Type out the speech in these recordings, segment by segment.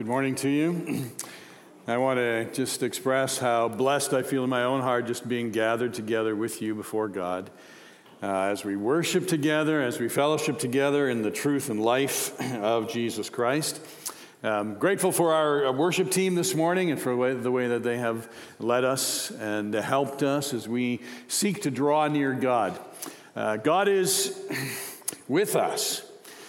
Good morning to you. I want to just express how blessed I feel in my own heart just being gathered together with you before God. As we worship together, as we fellowship together in the truth and life of Jesus Christ. I'm grateful for our worship team this morning and for the way that they have led us and helped us as we seek to draw near God. God is with us.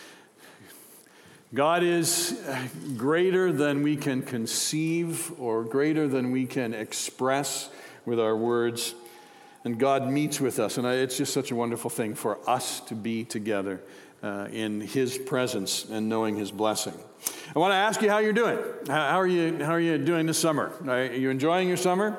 God is greater than we can conceive or greater than we can express with our words. And God meets with us. And it's just such a wonderful thing for us to be together in His presence and knowing His blessing. I want to ask you how you're doing. How are you doing this summer? Are you enjoying your summer?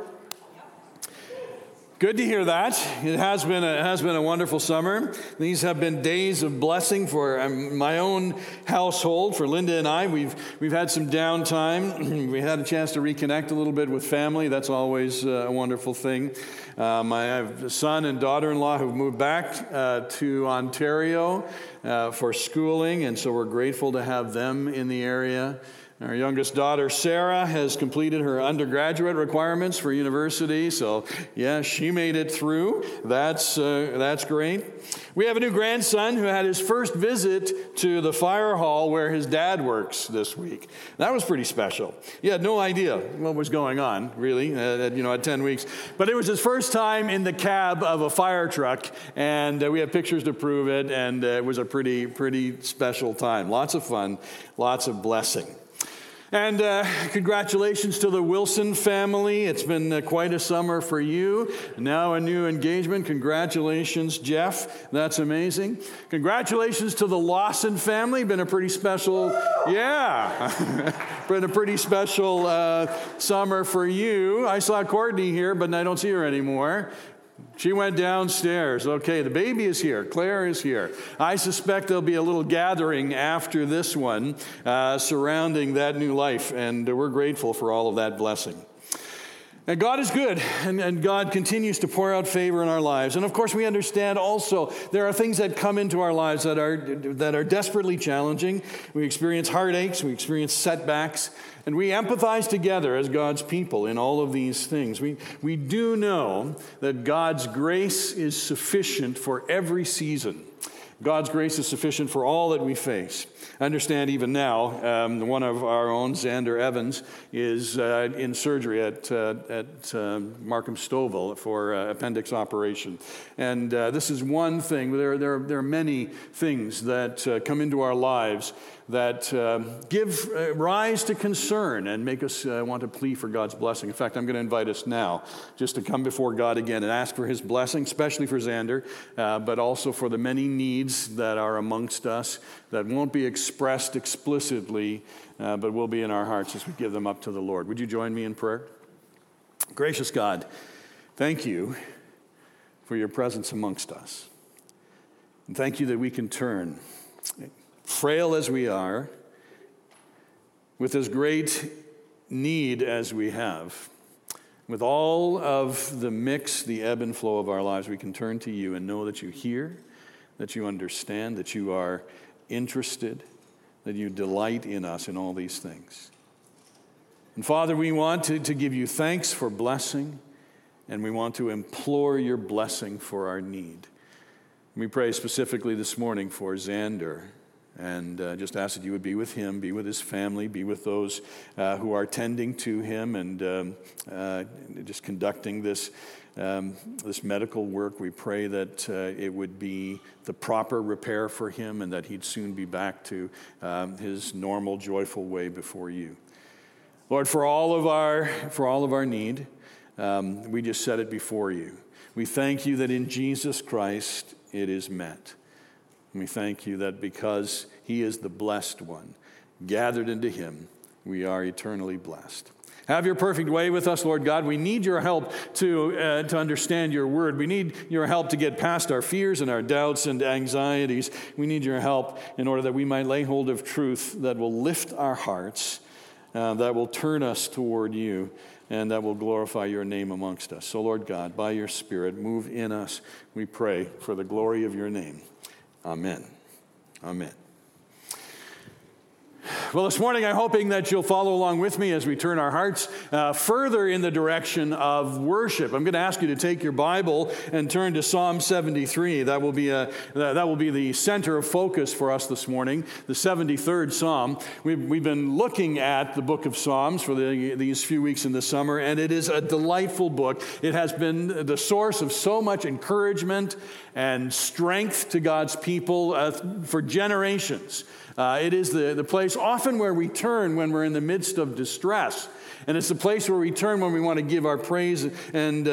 Good to hear that. It has been a wonderful summer. These have been days of blessing for my own household, for Linda and I. We've had some downtime. We had a chance to reconnect a little bit with family. That's always a wonderful thing. I have a son and daughter-in-law who've moved back to Ontario for schooling, and so we're grateful to have them in the area. Our youngest daughter, Sarah, has completed her undergraduate requirements for university, so yeah, she made it through. That's great. We have a new grandson who had his first visit to the fire hall where his dad works this week. That was pretty special. He had no idea what was going on, really, at 10 weeks. But it was his first time in the cab of a fire truck, and we have pictures to prove it, and it was a pretty special time. Lots of fun, lots of blessing. And congratulations to the Wilson family. It's been quite a summer for you. Now a new engagement. Congratulations, Jeff. That's amazing. Congratulations to the Lawson family. Been a pretty special, been a pretty special summer for you. I saw Courtney here, but I don't see her anymore. She went downstairs. Okay, the baby is here. Claire is here. I suspect there'll be a little gathering after this one surrounding that new life, and we're grateful for all of that blessing. And God is good, and God continues to pour out favor in our lives. And of course, we understand also there are things that come into our lives that are desperately challenging. We experience heartaches, we experience setbacks, and we empathize together as God's people in all of these things. We do know that God's grace is sufficient for every season. God's grace is sufficient for all that we face. I understand even now, one of our own, Xander Evans, is in surgery at Markham Stouffville for appendix operation. And this is one thing. There are many things that come into our lives that give rise to concern and make us want to plead for God's blessing. In fact, I'm going to invite us now just to come before God again and ask for His blessing, especially for Xander, but also for the many needs that are amongst us that won't be expressed explicitly, but will be in our hearts as we give them up to the Lord. Would you join me in prayer? Gracious God, thank you for your presence amongst us. And thank you that we can turn, frail as we are, with as great need as we have, with all of the mix, the ebb and flow of our lives, we can turn to you and know that you hear, that you understand, that you are interested, that you delight in us in all these things. And Father, we want to give you thanks for blessing, and we want to implore your blessing for our need. We pray specifically this morning for Xander, and just ask that you would be with him, be with his family, be with those who are tending to him and just conducting this medical work. We pray that it would be the proper repair for him and that he'd soon be back to his normal, joyful way before you. Lord, for all of our need, we just set it before you. We thank you that in Jesus Christ it is met. And we thank you that because he is the blessed one, gathered into him, we are eternally blessed. Have your perfect way with us, Lord God. We need your help to understand your word. We need your help to get past our fears and our doubts and anxieties. We need your help in order that we might lay hold of truth that will lift our hearts, that will turn us toward you, and that will glorify your name amongst us. So, Lord God, by your Spirit, move in us, we pray, for the glory of your name. Amen. Amen. Well, this morning I'm hoping that you'll follow along with me as we turn our hearts further in the direction of worship. I'm going to ask you to take your Bible and turn to Psalm 73. That will be the center of focus for us this morning, the 73rd Psalm. We've been looking at the book of Psalms for these few weeks in the summer, and it is a delightful book. It has been the source of so much encouragement and strength to God's people for generations. It is the place often where we turn when we're in the midst of distress. And it's the place where we turn when we want to give our praise and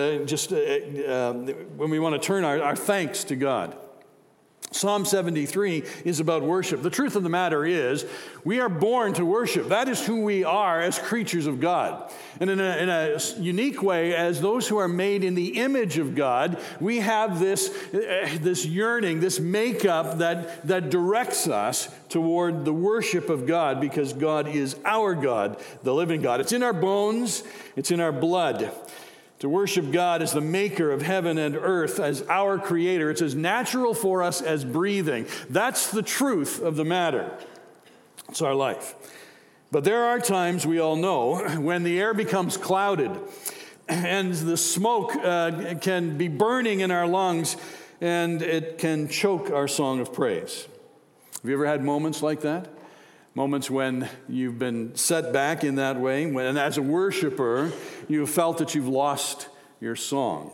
when we want to turn our thanks to God. Psalm 73 is about worship. The truth of the matter is, we are born to worship. That is who we are as creatures of God. And in a unique way, as those who are made in the image of God, we have this yearning, this makeup that directs us toward the worship of God, because God is our God, the living God. It's in our bones, it's in our blood. To worship God as the maker of heaven and earth, as our creator. It's as natural for us as breathing. That's the truth of the matter. It's our life. But there are times, we all know, when the air becomes clouded and the smoke can be burning in our lungs, and it can choke our song of praise. Have you ever had moments like that? Moments when you've been set back in that way, and as a worshiper, you have felt that you've lost your song.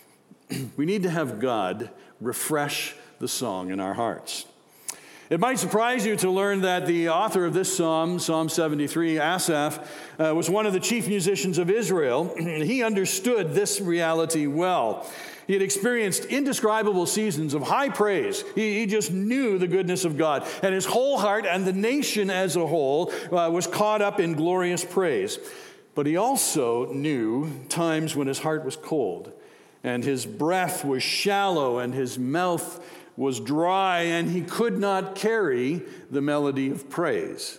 We need to have God refresh the song in our hearts. It might surprise you to learn that the author of this psalm, Psalm 73, Asaph, was one of the chief musicians of Israel. He understood this reality well. He had experienced indescribable seasons of high praise. He just knew the goodness of God. And his whole heart and the nation as a whole was caught up in glorious praise. But he also knew times when his heart was cold, and his breath was shallow, and his mouth was dry, and he could not carry the melody of praise.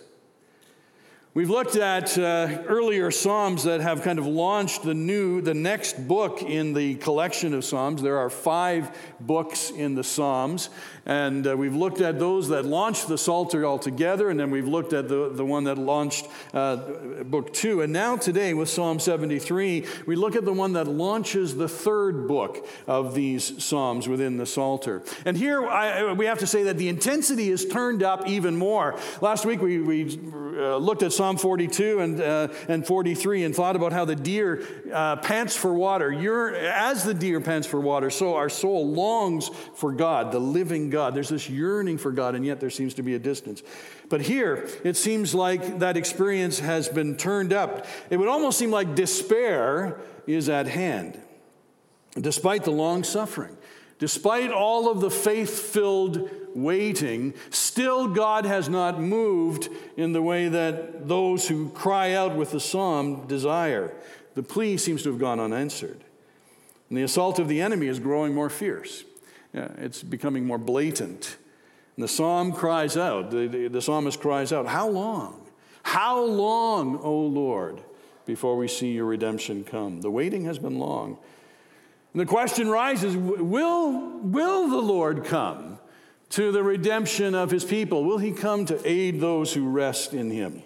We've looked at earlier Psalms that have kind of launched the next book in the collection of Psalms. There are 5 books in the Psalms, and we've looked at those that launched the Psalter altogether, and then we've looked at the one that launched book 2. And now today with Psalm 73, we look at the one that launches the 3rd book of these Psalms within the Psalter. And here we have to say that the intensity is turned up even more. Last week we looked at Psalm 42 and 43 and thought about how the deer pants for water. As the deer pants for water, so our soul longs for God, the living God. There's this yearning for God, and yet there seems to be a distance. But here, it seems like that experience has been turned up. It would almost seem like despair is at hand, despite the long suffering. Despite all of the faith-filled waiting, still God has not moved in the way that those who cry out with the psalm desire. The plea seems to have gone unanswered. And the assault of the enemy is growing more fierce. It's becoming more blatant. And the psalm cries out, the psalmist cries out, "How long? How long, O Lord, before we see your redemption come?" The waiting has been long. And the question rises, will the Lord come to the redemption of his people? Will he come to aid those who rest in him?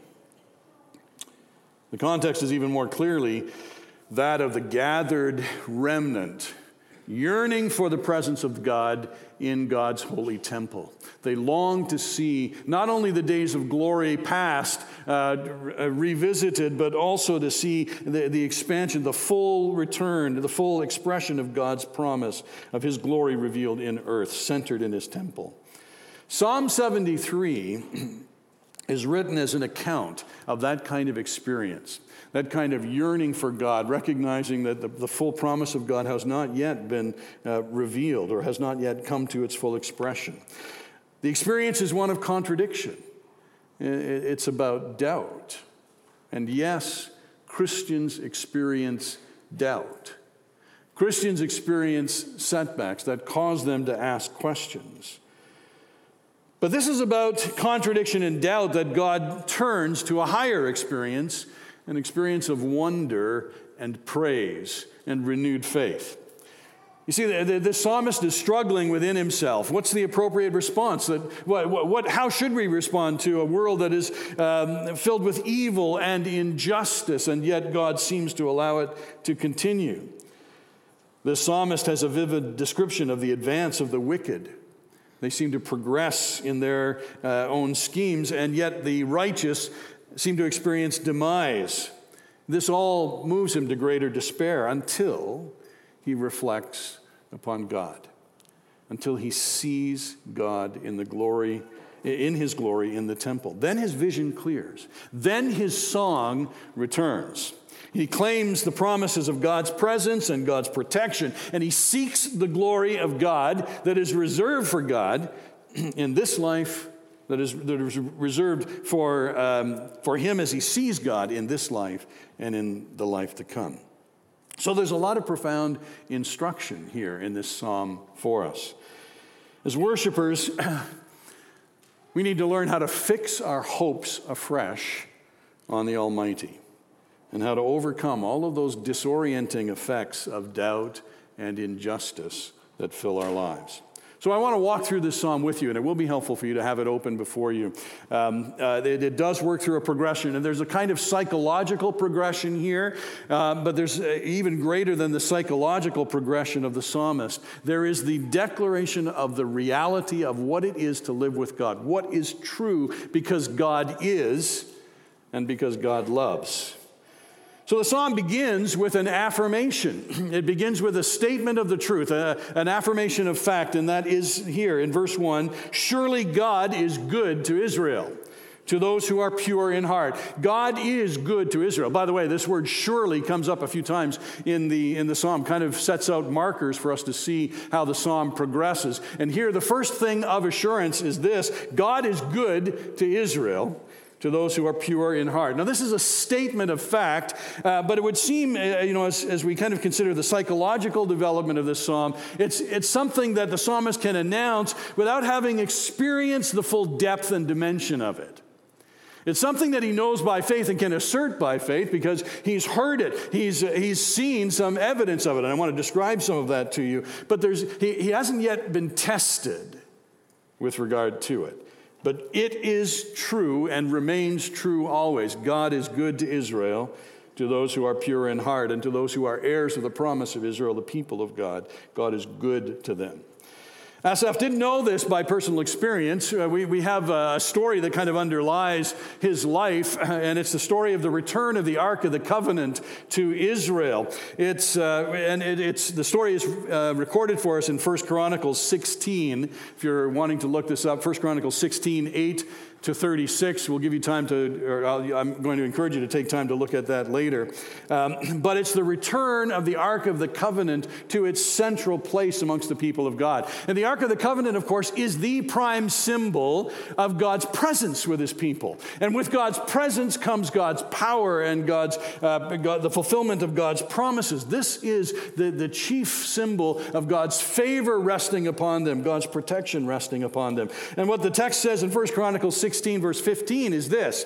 The context is even more clearly that of the gathered remnant, yearning for the presence of God in God's holy temple. They long to see not only the days of glory past revisited, but also to see the expansion, the full return, the full expression of God's promise of his glory revealed in earth, centered in his temple. Psalm 73 is written as an account of that kind of experience, that kind of yearning for God, recognizing that the full promise of God has not yet been revealed or has not yet come to its full expression. The experience is one of contradiction. It's about doubt. And yes, Christians experience doubt. Christians experience setbacks that cause them to ask questions. But this is about contradiction and doubt that God turns to a higher experience, an experience of wonder and praise and renewed faith. You see, the psalmist is struggling within himself. What's the appropriate response? How should we respond to a world that is filled with evil and injustice, and yet God seems to allow it to continue? The psalmist has a vivid description of the advance of the wicked. They seem to progress in their own schemes, and yet the righteous seem to experience demise. This all moves him to greater despair until he reflects upon God, until he sees God in his glory in the temple. Then his vision clears. Then his song returns. He claims the promises of God's presence and God's protection, and he seeks the glory of God that is reserved for God in this life, that is reserved for him as he sees God in this life and in the life to come. So there's a lot of profound instruction here in this psalm for us. As worshipers, we need to learn how to fix our hopes afresh on the Almighty and how to overcome all of those disorienting effects of doubt and injustice that fill our lives. So I want to walk through this psalm with you, and it will be helpful for you to have it open before you. It does work through a progression, and there's a kind of psychological progression here, but there's even greater than the psychological progression of the psalmist. There is the declaration of the reality of what it is to live with God, what is true because God is and because God loves. So the psalm begins with an affirmation. It begins with a statement of the truth, an affirmation of fact, and that is here in verse 1, surely God is good to Israel, to those who are pure in heart. God is good to Israel. By the way, this word surely comes up a few times in the psalm, kind of sets out markers for us to see how the psalm progresses. And here the first thing of assurance is this: God is good to Israel, to those who are pure in heart. Now, this is a statement of fact, but it would seem, as we kind of consider the psychological development of this psalm, it's something that the psalmist can announce without having experienced the full depth and dimension of it. It's something that he knows by faith and can assert by faith because he's heard it. He's seen some evidence of it, and I want to describe some of that to you. But he hasn't yet been tested with regard to it. But it is true and remains true always. God is good to Israel, to those who are pure in heart, and to those who are heirs of the promise of Israel, the people of God. God is good to them. Asaph didn't know this by personal experience. We have a story that kind of underlies his life, and it's the story of the return of the Ark of the Covenant to Israel. The story is recorded for us in 1 Chronicles 16. If you're wanting to look this up, 1 Chronicles 16, 8 to 36. We'll give you time I'm going to encourage you to take time to look at that later. But it's the return of the Ark of the Covenant to its central place amongst the people of God. And the Ark of the Covenant, of course, is the prime symbol of God's presence with his people. And with God's presence comes God's power and the fulfillment of God's promises. This is the chief symbol of God's favor resting upon them, God's protection resting upon them. And what the text says in 1 Chronicles 16, verse 15 is this: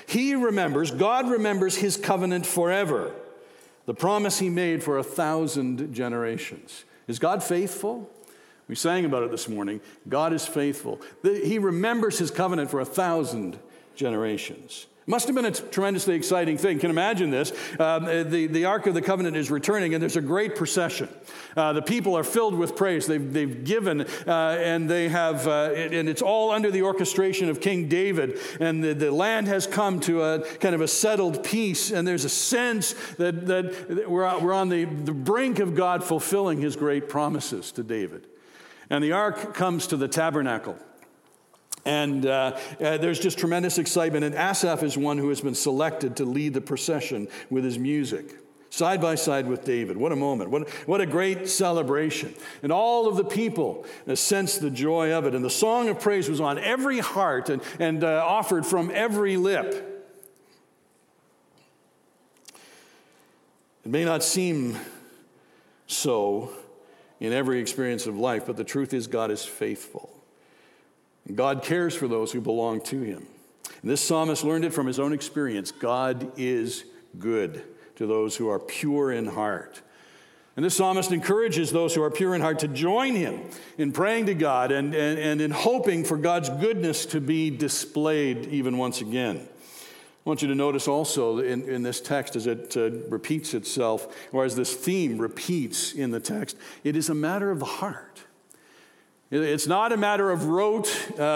God remembers his covenant forever, the promise he made for 1,000 generations. Is God faithful? We sang about it this morning. God is faithful. He remembers his covenant for 1,000 generations. It must have been a tremendously exciting thing. You can imagine this. The Ark of the Covenant is returning, and there's a great procession. The people are filled with praise. They've given, and they have, and it's all under the orchestration of King David. And the land has come to a kind of a settled peace, and there's a sense that we're on the brink of God fulfilling his great promises to David. And the Ark comes to the tabernacle. And there's just tremendous excitement. And Asaph is one who has been selected to lead the procession with his music, side by side with David. What a moment. What a great celebration. And all of the people sensed the joy of it. And the song of praise was on every heart and offered from every lip. It may not seem so in every experience of life, but the truth is God is faithful. God cares for those who belong to him. And this psalmist learned it from his own experience. God is good to those who are pure in heart. And this psalmist encourages those who are pure in heart to join him in praying to God and in hoping for God's goodness to be displayed even once again. I want you to notice also in this text as it repeats itself, or as this theme repeats in the text, it is a matter of the heart. It's not a matter of rote,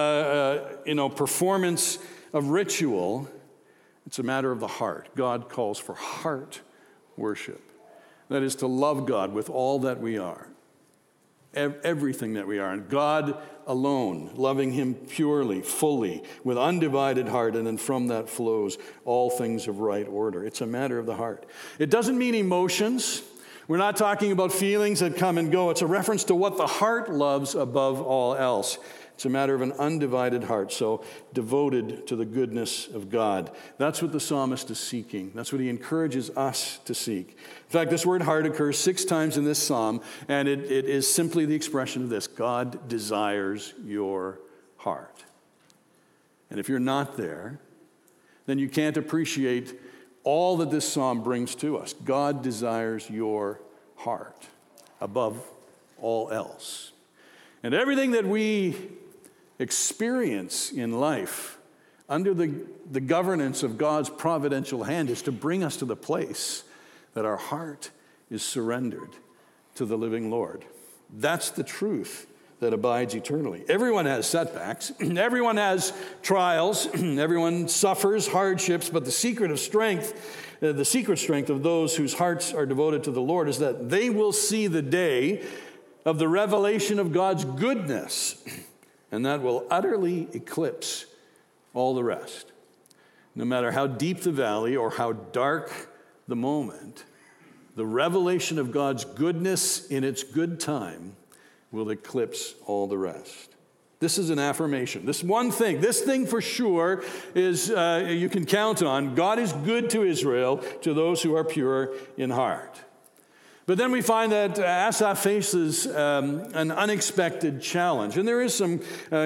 performance of ritual. It's a matter of the heart. God calls for heart worship. That is to love God with all that we are, everything that we are, and God alone, loving him purely, fully, with undivided heart, and then from that flows all things of right order. It's a matter of the heart. It doesn't mean emotions. We're not talking about feelings that come and go. It's a reference to what the heart loves above all else. It's a matter of an undivided heart, so devoted to the goodness of God. That's what the psalmist is seeking. That's what he encourages us to seek. In fact, this word heart occurs 6 times in this psalm, and it is simply the expression of this: God desires your heart. And if you're not there, then you can't appreciate all that this psalm brings to us. God desires your heart above all else. And everything that we experience in life under the governance of God's providential hand is to bring us to the place that our heart is surrendered to the living Lord. That's the truth that abides eternally. Everyone has setbacks. Everyone has trials. Everyone suffers hardships. But the secret strength of those whose hearts are devoted to the Lord is that they will see the day of the revelation of God's goodness, and that will utterly eclipse all the rest. No matter how deep the valley or how dark the moment, the revelation of God's goodness in its good time will eclipse all the rest. This is an affirmation. This thing for sure is you can count on. God is good to Israel, to those who are pure in heart. But then we find that Asaph faces an unexpected challenge, and there is some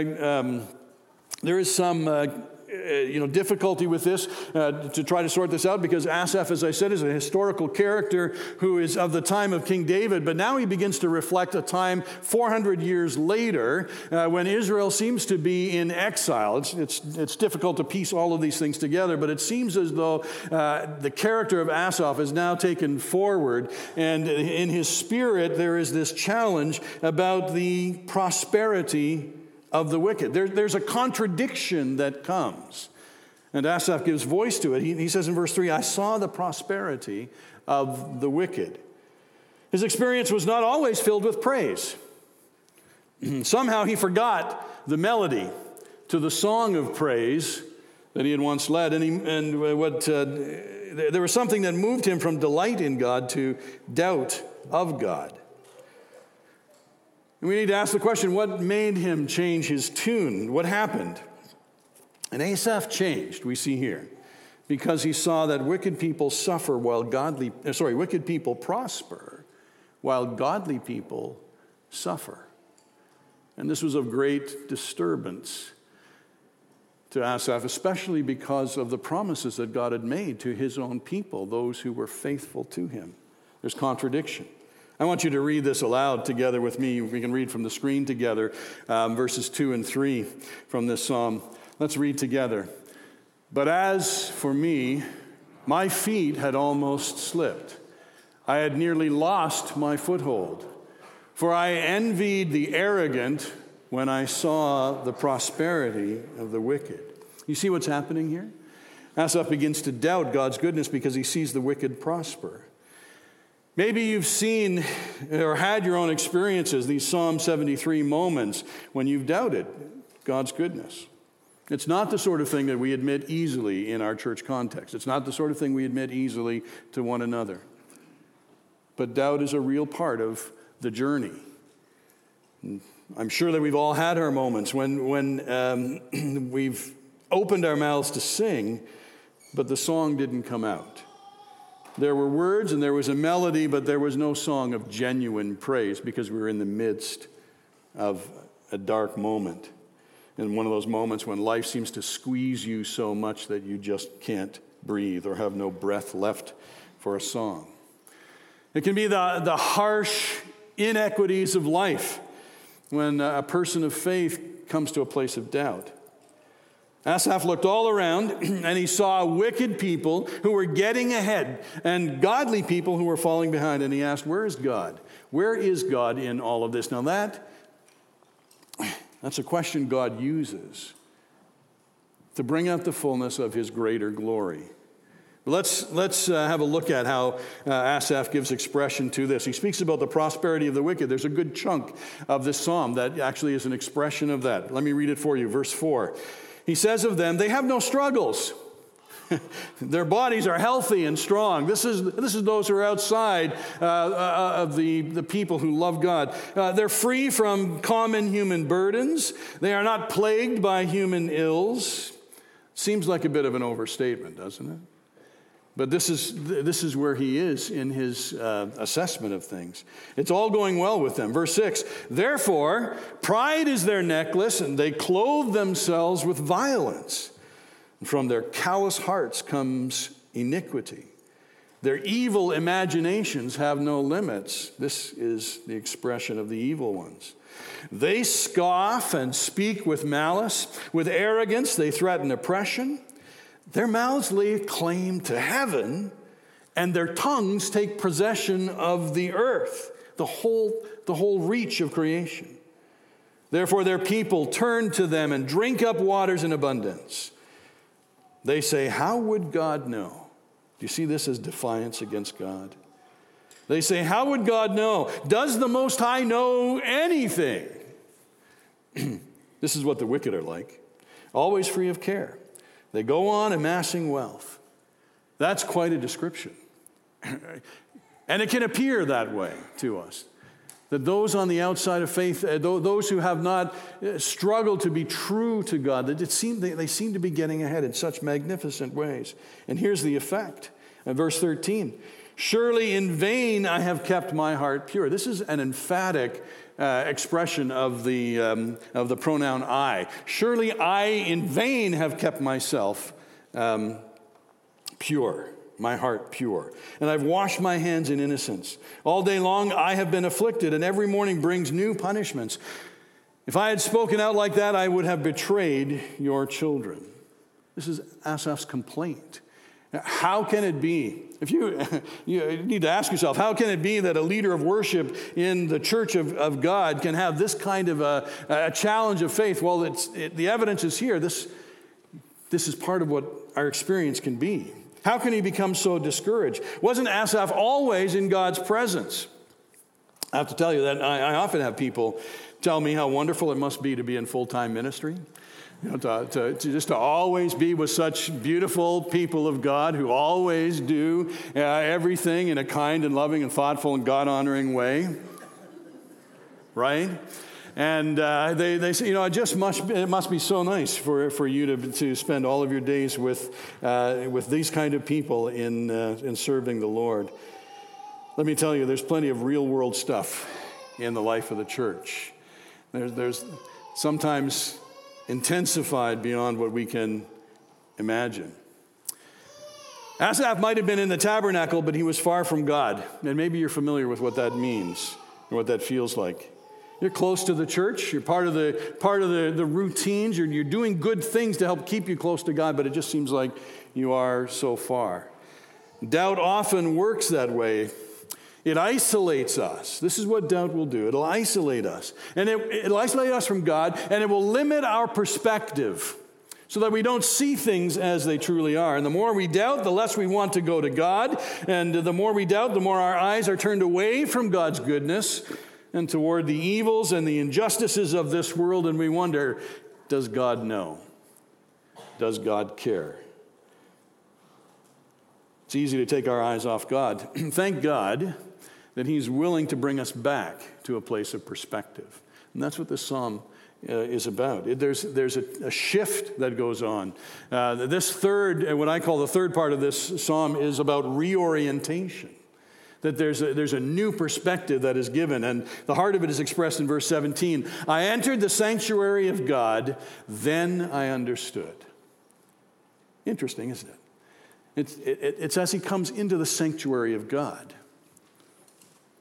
difficulty with this to try to sort this out, because Asaph, as I said, is a historical character who is of the time of King David, but now he begins to reflect a time 400 years later when Israel seems to be in exile. It's difficult to piece all of these things together, but it seems as though the character of Asaph is now taken forward, and in his spirit there is this challenge about the prosperity of the wicked. There's a contradiction that comes. And Asaph gives voice to it. He says in verse 3, I saw the prosperity of the wicked. His experience was not always filled with praise. Somehow he forgot the melody to the song of praise that he had once led. There was something that moved him from delight in God to doubt of God. And we need to ask the question, what made him change his tune? What happened? And Asaph changed, we see here, because he saw that wicked people prosper while godly people suffer. And this was of great disturbance to Asaph, especially because of the promises that God had made to his own people, those who were faithful to him. There's contradiction. I want you to read this aloud together with me. We can read from the screen together, verses 2 and 3 from this psalm. Let's read together. But as for me, my feet had almost slipped. I had nearly lost my foothold. For I envied the arrogant when I saw the prosperity of the wicked. You see what's happening here? Asaph begins to doubt God's goodness because he sees the wicked prosper. Maybe you've seen or had your own experiences, these Psalm 73 moments when you've doubted God's goodness. It's not the sort of thing that we admit easily in our church context. It's not the sort of thing we admit easily to one another. But doubt is a real part of the journey. I'm sure that we've all had our moments when we've opened our mouths to sing, but the song didn't come out. There were words and there was a melody, but there was no song of genuine praise because we were in the midst of a dark moment. And one of those moments when life seems to squeeze you so much that you just can't breathe or have no breath left for a song. It can be the harsh inequities of life when a person of faith comes to a place of doubt. Asaph looked all around and he saw wicked people who were getting ahead and godly people who were falling behind. And he asked, where is God? Where is God in all of this? Now that's a question God uses to bring out the fullness of his greater glory. Let's have a look at how Asaph gives expression to this. He speaks about the prosperity of the wicked. There's a good chunk of this psalm that actually is an expression of that. Let me read it for you. Verse 4. He says of them, they have no struggles. Their bodies are healthy and strong. This is those who are outside of the people who love God. They're free from common human burdens. They are not plagued by human ills. Seems like a bit of an overstatement, doesn't it? But this is where he is in his assessment of things. It's all going well with them. Verse 6, therefore, pride is their necklace, and they clothe themselves with violence. And from their callous hearts comes iniquity. Their evil imaginations have no limits. This is the expression of the evil ones. They scoff and speak with malice. With arrogance, they threaten oppression. Their mouths lay claim to heaven, and their tongues take possession of the earth, the whole reach of creation. Therefore their people turn to them and drink up waters in abundance. They say, how would God know? Do you see this as defiance against God? They say, how would God know? Does the Most High know anything? This is what the wicked are like, always free of care. They go on amassing wealth. That's quite a description. And it can appear that way to us. That those on the outside of faith, those who have not struggled to be true to God, that they seem to be getting ahead in such magnificent ways. And here's the effect. In verse 13, surely in vain I have kept my heart pure. This is an emphatic expression of the pronoun I. Surely I in vain have kept myself pure, my heart pure. And I've washed my hands in innocence. All day long I have been afflicted, and every morning brings new punishments. If I had spoken out like that, I would have betrayed your children. This is Asaph's complaint. How can it be? If you need to ask yourself, how can it be that a leader of worship in the church of God can have this kind of a challenge of faith? Well, the evidence is here. This is part of what our experience can be. How can he become so discouraged? Wasn't Asaph always in God's presence? I have to tell you that I often have people tell me how wonderful it must be to be in full-time ministry. You know, to always be with such beautiful people of God who always do everything in a kind and loving and thoughtful and God-honoring way, right? And they say, you know, it must be so nice for you to spend all of your days with these kind of people in serving the Lord. Let me tell you, there's plenty of real world stuff in the life of the church. There's sometimes intensified beyond what we can imagine. Asaph might have been in the tabernacle, but he was far from God. And maybe you're familiar with what that means or what that feels like. You're close to the church. You're part of the routines. You're doing good things to help keep you close to God, but it just seems like you are so far. Doubt often works that way. It isolates us. This is what doubt will do. It'll isolate us. And it'll isolate us from God, and it will limit our perspective so that we don't see things as they truly are. And the more we doubt, the less we want to go to God. And the more we doubt, the more our eyes are turned away from God's goodness and toward the evils and the injustices of this world. And we wonder, does God know? Does God care? It's easy to take our eyes off God. Thank God that he's willing to bring us back to a place of perspective. And that's what this psalm is about. There's a shift that goes on. This third, what I call the third part of this psalm, is about reorientation. That there's a new perspective that is given. And the heart of it is expressed in verse 17. I entered the sanctuary of God, then I understood. Interesting, isn't it? It's as he comes into the sanctuary of God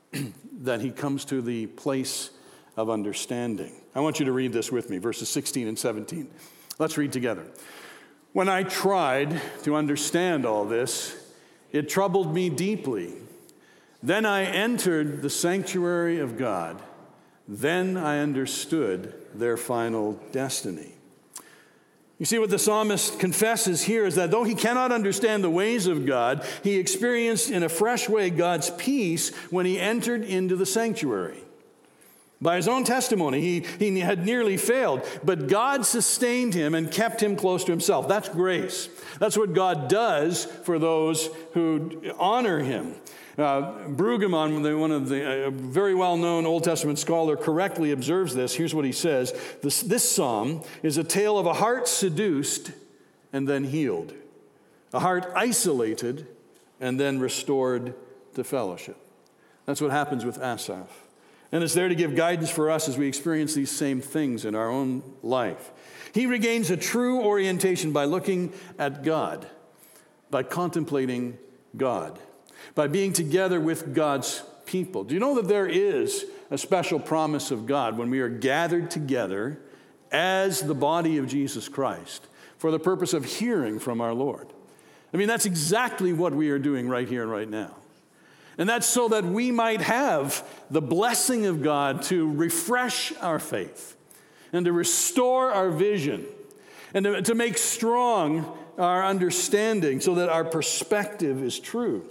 that he comes to the place of understanding. I want you to read this with me, verses 16 and 17. Let's read together. When I tried to understand all this, it troubled me deeply. Then I entered the sanctuary of God. Then I understood their final destiny. You see, what the psalmist confesses here is that though he cannot understand the ways of God, he experienced in a fresh way God's peace when he entered into the sanctuary. By his own testimony, he had nearly failed, but God sustained him and kept him close to himself. That's grace. That's what God does for those who honor him. Brueggemann, one of the very well-known Old Testament scholar, correctly observes this. Here's what he says. This psalm is a tale of a heart seduced and then healed, a heart isolated and then restored to fellowship. That's what happens with Asaph. And it's there to give guidance for us as we experience these same things in our own life. He regains a true orientation by looking at God, by contemplating God, by being together with God's people. Do you know that there is a special promise of God when we are gathered together as the body of Jesus Christ for the purpose of hearing from our Lord? I mean, that's exactly what we are doing right here and right now. And that's so that we might have the blessing of God to refresh our faith and to restore our vision and to make strong our understanding so that our perspective is true.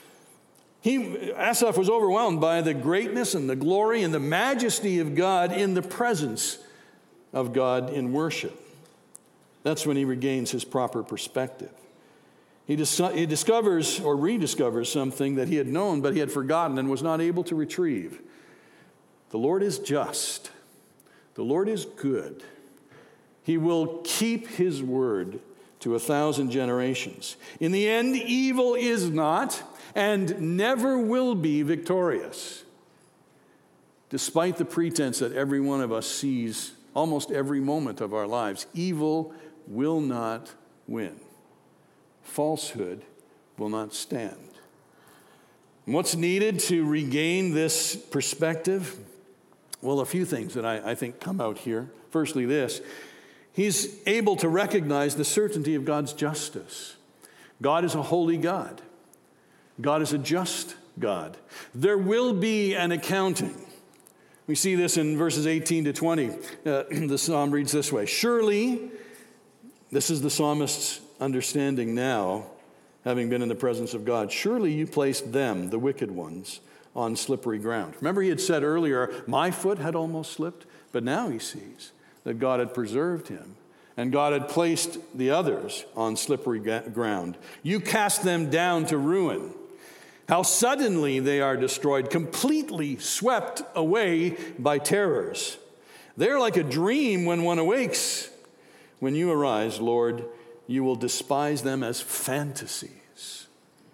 Asaph was overwhelmed by the greatness and the glory and the majesty of God in the presence of God in worship. That's when he regains his proper perspective. He discovers or rediscovers something that he had known but he had forgotten and was not able to retrieve. The Lord is just. The Lord is good. He will keep his word to 1,000 generations. In the end, evil is not and never will be victorious, despite the pretense that every one of us sees almost every moment of our lives. Evil will not win. Falsehood will not stand. And what's needed to regain this perspective? Well, a few things that I think come out here. Firstly, this. He's able to recognize the certainty of God's justice. God is a holy God. God is a just God. There will be an accounting. We see this in verses 18 to 20. The psalm reads this way. Surely, this is the psalmist's understanding now, having been in the presence of God. Surely you placed them, the wicked ones, on slippery ground. Remember he had said earlier, my foot had almost slipped, but now he sees that God had preserved him and God had placed the others on slippery ground. You cast them down to ruin. How suddenly they are destroyed, completely swept away by terrors. They're like a dream when one awakes. When you arise, Lord, you will despise them as fantasies.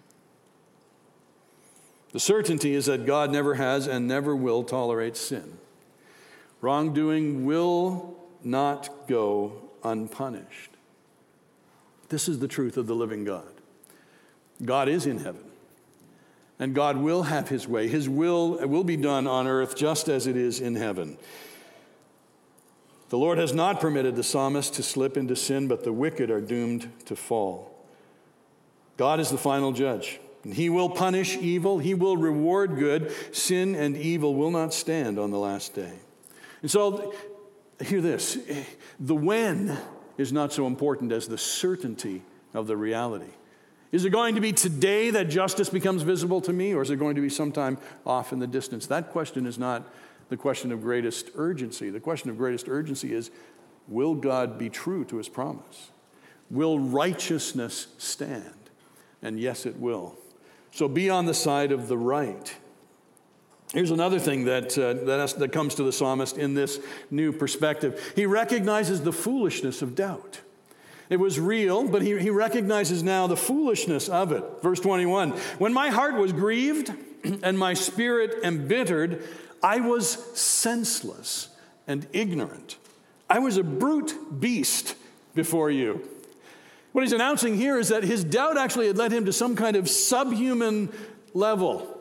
The certainty is that God never has and never will tolerate sin. Wrongdoing will not go unpunished. This is the truth of the living God. God is in heaven. And God will have his way. His will be done on earth just as it is in heaven. The Lord has not permitted the psalmist to slip into sin, but the wicked are doomed to fall. God is the final judge. And he will punish evil. He will reward good. Sin and evil will not stand on the last day. And so, hear this. The when is not so important as the certainty of the reality. Is it going to be today that justice becomes visible to me, or is it going to be sometime off in the distance? That question is not the question of greatest urgency. The question of greatest urgency is, will God be true to his promise? Will righteousness stand? And yes, it will. So be on the side of the right. Here's another thing that comes to the psalmist in this new perspective. He recognizes the foolishness of doubt. It was real, but he recognizes now the foolishness of it. Verse 21, when my heart was grieved and my spirit embittered, I was senseless and ignorant. I was a brute beast before you. What he's announcing here is that his doubt actually had led him to some kind of subhuman level.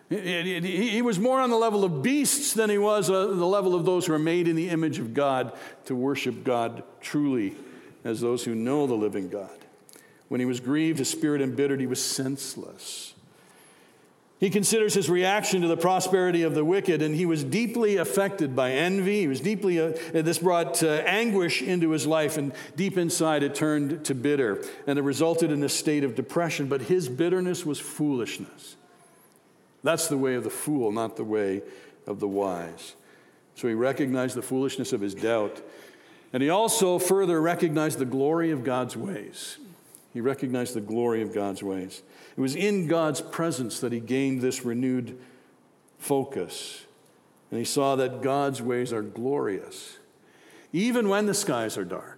He was more on the level of beasts than he was the level of those who are made in the image of God to worship God truly as those who know the living God. When he was grieved, his spirit embittered, he was senseless. He considers his reaction to the prosperity of the wicked, and he was deeply affected by envy. He was this brought anguish into his life, and deep inside it turned to bitter, and it resulted in a state of depression. But his bitterness was foolishness. That's the way of the fool, not the way of the wise. So he recognized the foolishness of his doubt, and he also further recognized the glory of God's ways. He recognized the glory of God's ways. It was in God's presence that he gained this renewed focus. And he saw that God's ways are glorious, even when the skies are dark.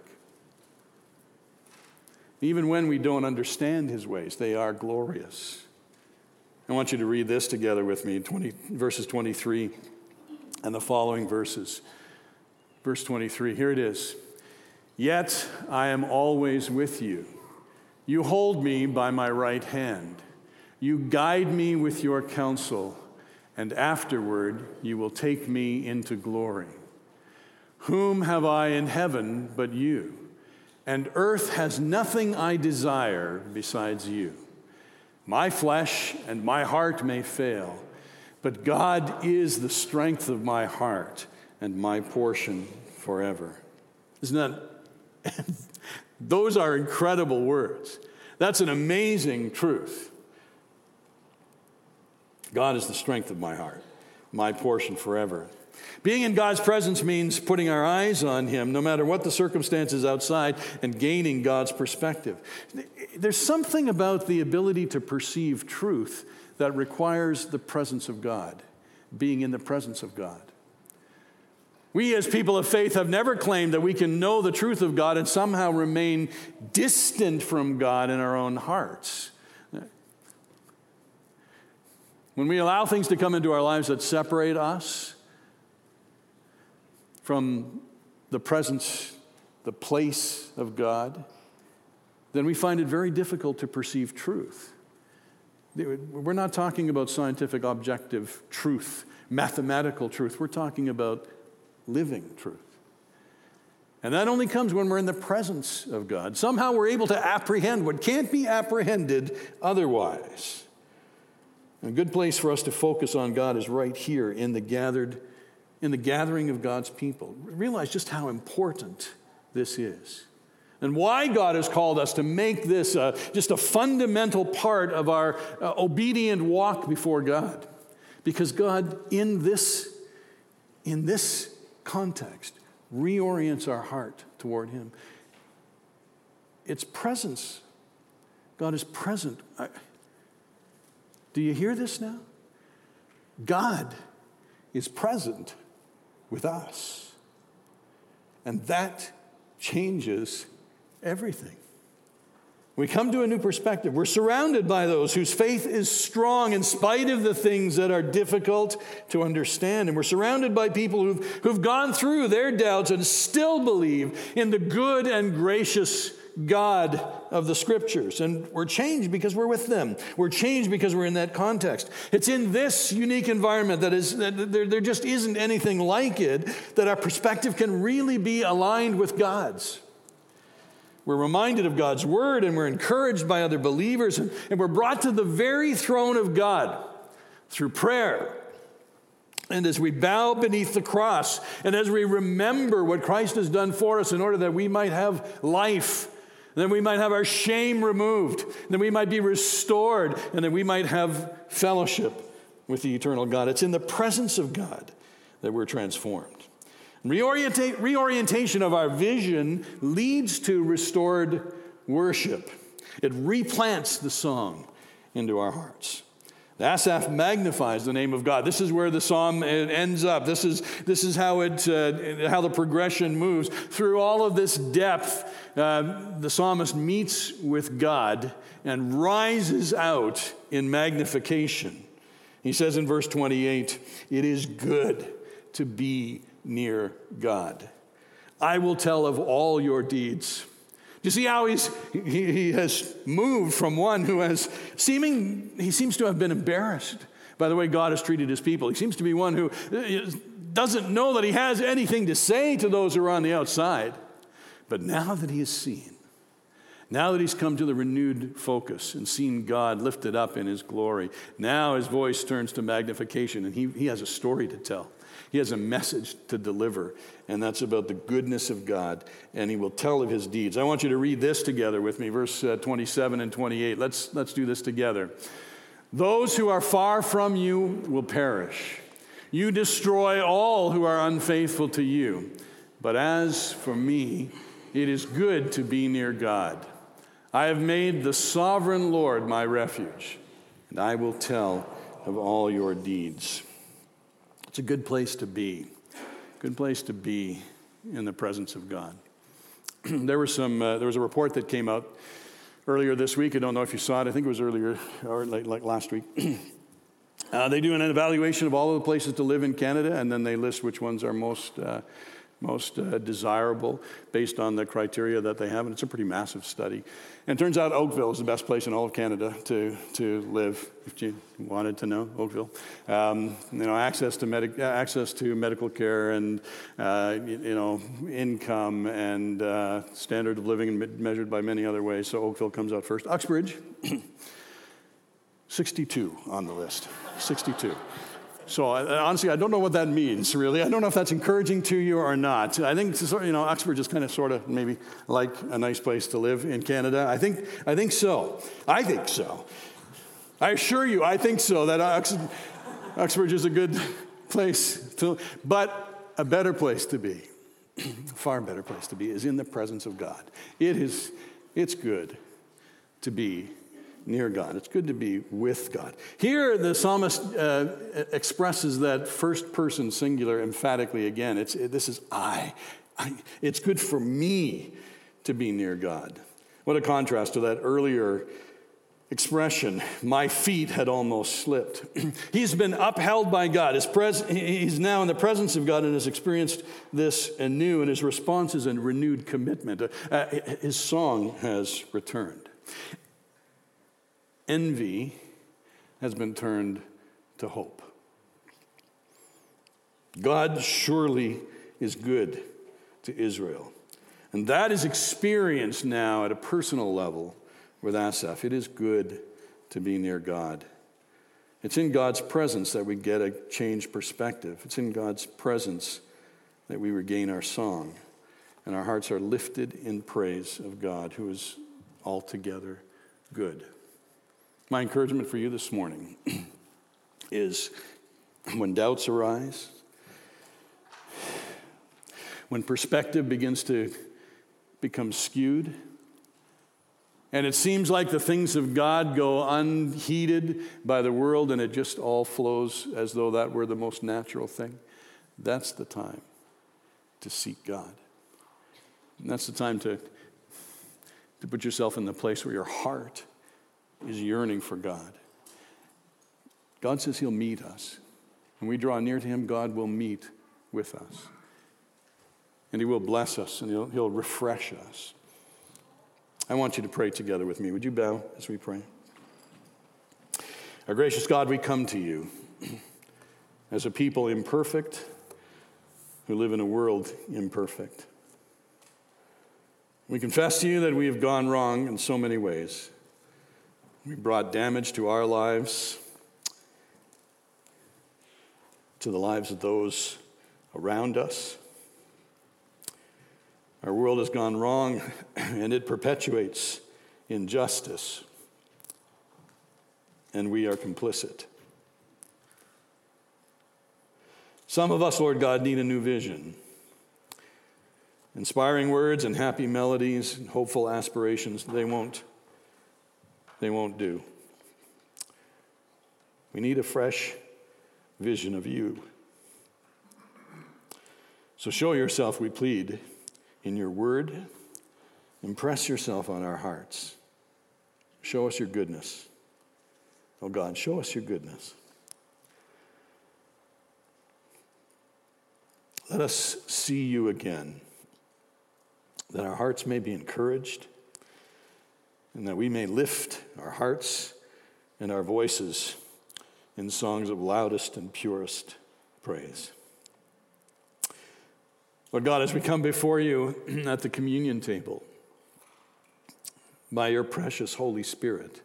Even when we don't understand his ways, they are glorious. I want you to read this together with me, verses 23 and the following verses. Verse 23, here it is. Yet I am always with you. You hold me by my right hand. You guide me with your counsel, and afterward you will take me into glory. Whom have I in heaven but you? And earth has nothing I desire besides you. My flesh and my heart may fail, but God is the strength of my heart and my portion forever. Isn't that? Those are incredible words. That's an amazing truth. God is the strength of my heart, my portion forever. Being in God's presence means putting our eyes on him, no matter what the circumstances outside, and gaining God's perspective. There's something about the ability to perceive truth that requires the presence of God, being in the presence of God. We as people of faith have never claimed that we can know the truth of God and somehow remain distant from God in our own hearts. When we allow things to come into our lives that separate us from the presence, the place of God, then we find it very difficult to perceive truth. We're not talking about scientific, objective truth, mathematical truth. We're talking about living truth. And that only comes when we're in the presence of God. Somehow we're able to apprehend what can't be apprehended otherwise. A good place for us to focus on God is right here in the gathering of God's people. Realize just how important this is, and why God has called us to make this just a fundamental part of our obedient walk before God. Because God, in this context, reorients our heart toward him. It's presence. God is present. Do you hear this now? God is present with us. And that changes everything. We come to a new perspective. We're surrounded by those whose faith is strong in spite of the things that are difficult to understand. And we're surrounded by people who've gone through their doubts and still believe in the good and gracious God of the Scriptures. And we're changed because we're with them. We're changed because we're in that context. It's in this unique environment that there just isn't anything like it, that our perspective can really be aligned with God's. We're reminded of God's word, and we're encouraged by other believers, and we're brought to the very throne of God through prayer. And as we bow beneath the cross, and as we remember what Christ has done for us in order that we might have life, that we might have our shame removed, that we might be restored, and that we might have fellowship with the eternal God. It's in the presence of God that we're transformed. Reorientation of our vision leads to restored worship. It replants the song into our hearts. The Asaph magnifies the name of God. This is where the psalm ends up. This is how the progression moves. Through all of this depth, the psalmist meets with God and rises out in magnification. He says in verse 28, "It is good to be near God. I will tell of all your deeds." Do you see how he has moved from one who he seems to have been embarrassed by the way God has treated his people. He seems to be one who doesn't know that he has anything to say to those who are on the outside. But now that he has seen, now that he's come to the renewed focus and seen God lifted up in his glory, now his voice turns to magnification, and he has a story to tell. He has a message to deliver, and that's about the goodness of God, and he will tell of his deeds. I want you to read this together with me, verse 27 and 28. Let's do this together. Those who are far from you will perish. You destroy all who are unfaithful to you. But as for me, it is good to be near God. I have made the sovereign Lord my refuge, and I will tell of all your deeds. It's a good place to be. Good place to be in the presence of God. There was a report that came out earlier this week. I don't know if you saw it. I think it was earlier, or like last week. They do an evaluation of all of the places to live in Canada, and then they list which ones are most desirable based on the criteria that they have, and it's a pretty massive study. And it turns out Oakville is the best place in all of Canada to live, if you wanted to know, Oakville. Access to medical care and income and standard of living measured by many other ways. So Oakville comes out first. Uxbridge, 62 on the list, 62. So honestly, I don't know what that means, really. I don't know if that's encouraging to you or not. I think, Uxbridge is kind of sort of maybe like a nice place to live in Canada. I think so. I think so. I assure you, I think so, that Uxbridge is a good place but a better place to be, a far better place to be, is in the presence of God. It's good to be near God. It's good to be with God. Here, the psalmist expresses that first person singular emphatically again. This is I. It's good for me to be near God. What a contrast to that earlier expression, my feet had almost slipped. He's been upheld by God. He's now in the presence of God and has experienced this anew, and his response is a renewed commitment. His song has returned. Envy has been turned to hope. God surely is good to Israel. And that is experienced now at a personal level with Asaph. It is good to be near God. It's in God's presence that we get a changed perspective. It's in God's presence that we regain our song, and our hearts are lifted in praise of God, who is altogether good. My encouragement for you this morning is when doubts arise, when perspective begins to become skewed, and it seems like the things of God go unheeded by the world and it just all flows as though that were the most natural thing, that's the time to seek God. And that's the time to put yourself in the place where your heart is yearning for God. God says he'll meet us. When we draw near to him, God will meet with us. And he will bless us, and he'll refresh us. I want you to pray together with me. Would you bow as we pray? Our gracious God, we come to you as a people imperfect who live in a world imperfect. We confess to you that we have gone wrong in so many ways. We brought damage to our lives, to the lives of those around us. Our world has gone wrong, and it perpetuates injustice, and we are complicit. Some of us, Lord God, need a new vision. Inspiring words and happy melodies and hopeful aspirations, they won't do. We need a fresh vision of you. So show yourself, we plead, in your word. Impress yourself on our hearts. Show us your goodness. Oh God, show us your goodness. Let us see you again, that our hearts may be encouraged, and that we may lift our hearts and our voices in songs of loudest and purest praise. Lord God, as we come before you at the communion table, by your precious Holy Spirit,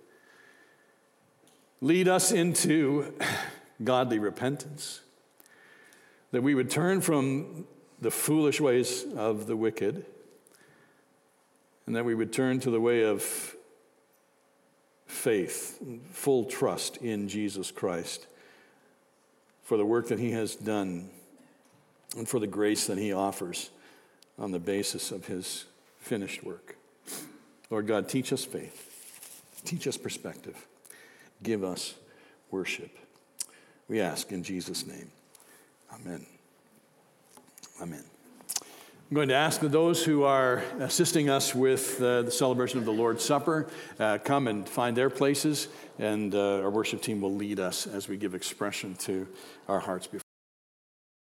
lead us into godly repentance, that we would turn from the foolish ways of the wicked, and that we would turn to the way of faith, full trust in Jesus Christ for the work that he has done and for the grace that he offers on the basis of his finished work. Lord God, teach us faith, teach us perspective, give us worship. We ask in Jesus' name. Amen. Amen. I'm going to ask that those who are assisting us with the celebration of the Lord's Supper come and find their places, and our worship team will lead us as we give expression to our hearts before